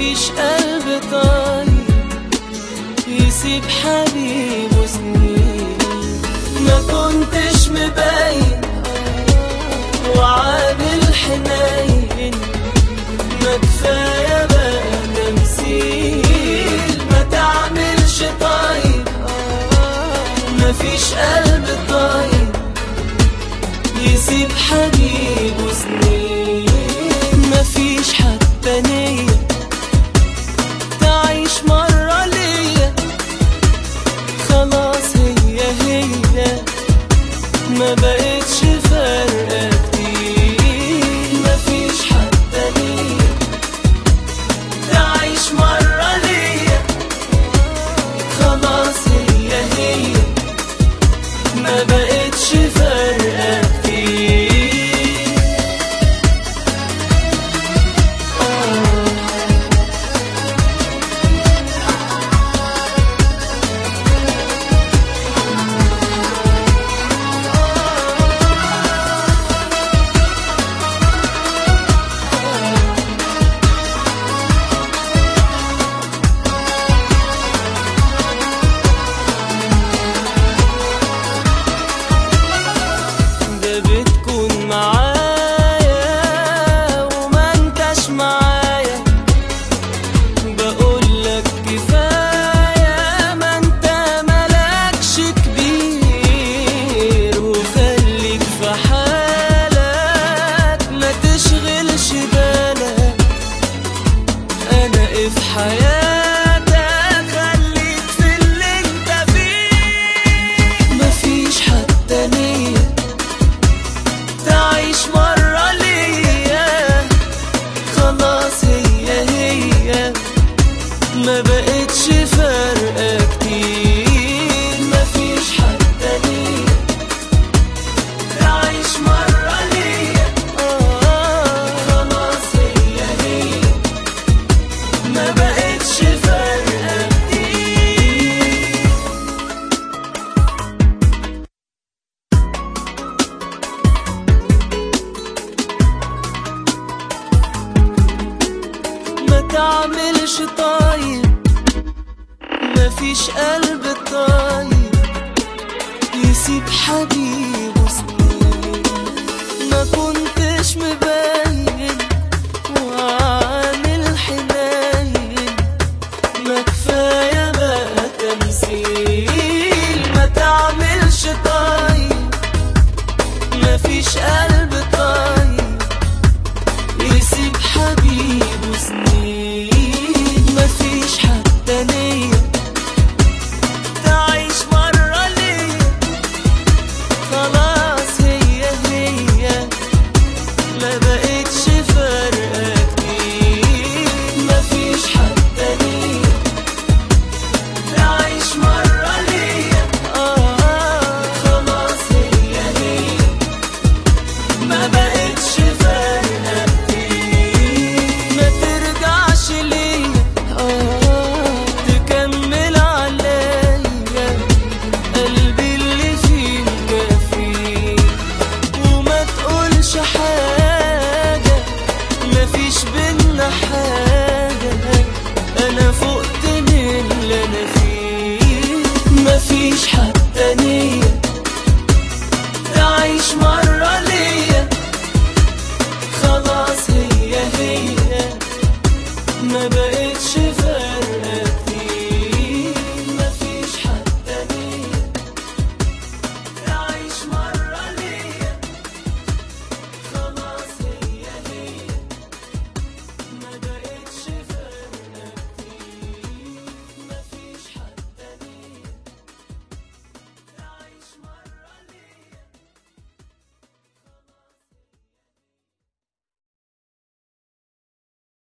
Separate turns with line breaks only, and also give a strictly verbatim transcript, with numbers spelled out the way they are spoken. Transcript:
مفيش قلب طيب يسيب حبيبه سنين. ما كنتش مبين وعامل حنين، ما كفاية بقى تمثيل. ما تعملش طيب، مفيش قلب طيب يسيب حبيبه سنين. مفيش حتى نية تعيش مرة ليا، خلاص هي هي ما بقتش فارقة كتير. مفيش حتى نية تعيش مرة ليا، خلاص هي هي ما بقتش فارقة كتير. بتكون معايا وما انتش معايا، بقولك كفاية ما انت ملكش كبير. وخليك في حالك ما تشغلش بالك، انا في حياتك خليك في اللي انت فيه. مفيش حتى نية تعيش مرة ليا، خلاص هي هي ما بقتش فارقة كتير. مفيش حتى نية تعيش مرة ليا، خلاص هي هي ما بقتش فارقة كتير. ما تعملش طيب، مفيش قلب طيب يسيب حبيبه سنين. ما كنتش مبين وعامل حنين، ما كفاية بقى تمثيل. ما تعملش طيب، مفيش قلب طيب يسيب حبيبه سنين. مفيش حتى نية تعيش مرة ليا، خلاص هي هي ما بقتش فارقة كتير. مفيش حتى نية تعيش مرة ليا، خلاص هي هي ما بقتش فارقة كتير. ما ترجعش ليا تكمل عليا، قلبي اللي فيه مكفيه. وما تقولش حاجة، مفيش بينا حاجة، أنا فقت من اللي أنا فيه. مفيش حاجة